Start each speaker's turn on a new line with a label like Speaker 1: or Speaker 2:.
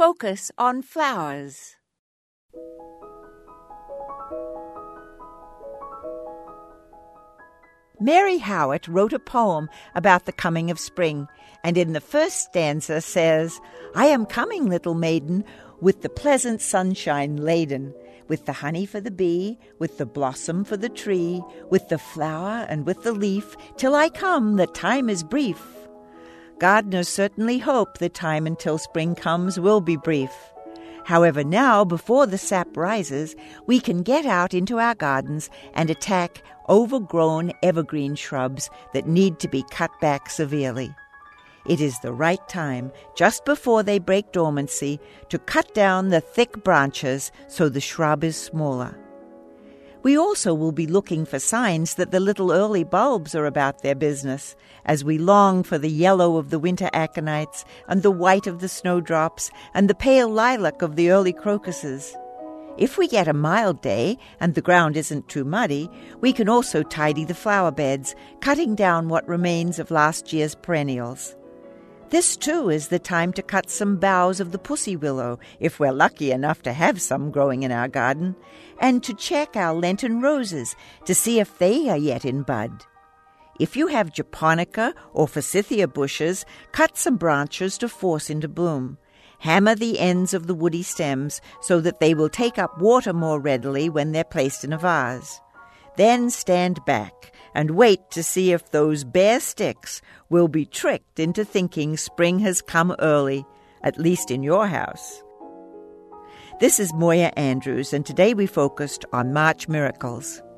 Speaker 1: focus on flowers. Mary Howitt wrote a poem about the coming of spring, and in the first stanza says, "I am coming, little maiden, with the pleasant sunshine laden, with the honey for the bee, with the blossom for the tree, with the flower and with the leaf, till I come, the time is brief." Gardeners certainly hope the time until spring comes will be brief. However, now, before the sap rises, we can get out into our gardens and attack overgrown evergreen shrubs that need to be cut back severely. It is the right time, just before they break dormancy, to cut down the thick branches so the shrub is smaller. We also will be looking for signs that the little early bulbs are about their business, as we long for the yellow of the winter aconites and the white of the snowdrops and the pale lilac of the early crocuses. If we get a mild day and the ground isn't too muddy, we can also tidy the flower beds, cutting down what remains of last year's perennials. This, too, is the time to cut some boughs of the pussy willow, if we're lucky enough to have some growing in our garden, and to check our Lenten roses to see if they are yet in bud. If you have japonica or forsythia bushes, cut some branches to force into bloom. Hammer the ends of the woody stems so that they will take up water more readily when they're placed in a vase. Then stand back and wait to see if those bare sticks will be tricked into thinking spring has come early, at least in your house. This is Moya Andrews, and today we focused on March miracles.